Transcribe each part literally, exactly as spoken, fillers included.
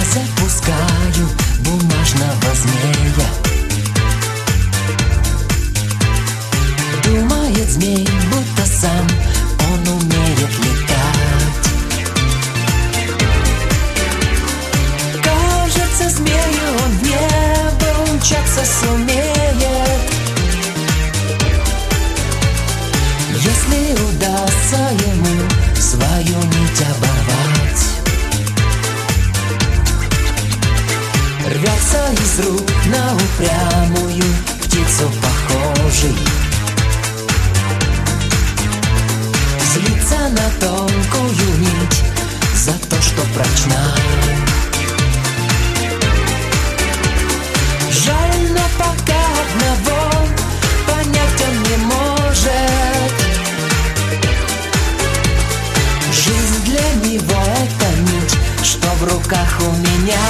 запускаю бумажного змея. Думает змей, будто сам он умеет летать. Кажется, змею он в небо умчаться сумеет, если удастся ему свою нить оборвать. Рвется из рук на упрямую птицу похожий, злится на тонкую нить за то, что прочна. Жаль, но пока одного понять он не может. Жизнь для него — это нить, что в руках у меня.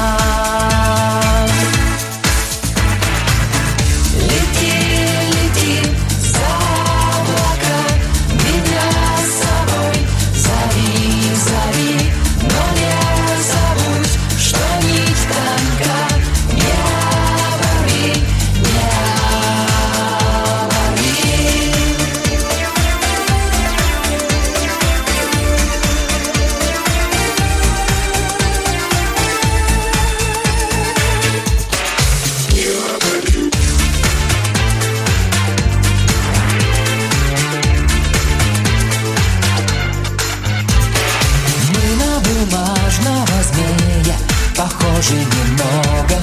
Бумажного змея похожи немного.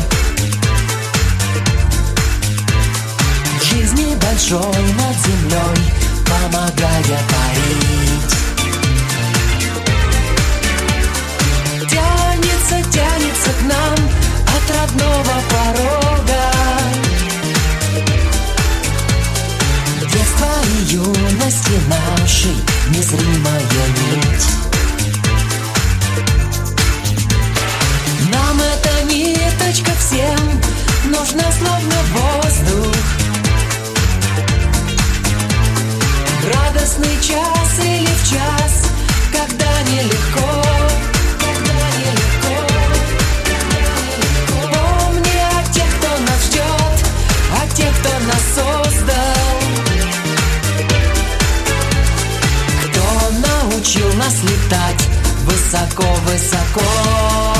В жизни большой над землей помогая парить. Тянется, тянется к нам от родного порога. Детства и юности нашей незримая нить. Нам эта ниточка всем нужна, словно воздух. В радостный час или в час, когда нелегко, когда нелегко, когда нелегко. Помни о тех, кто нас ждет, о тех, кто нас создал, кто научил нас летать высоко-высоко.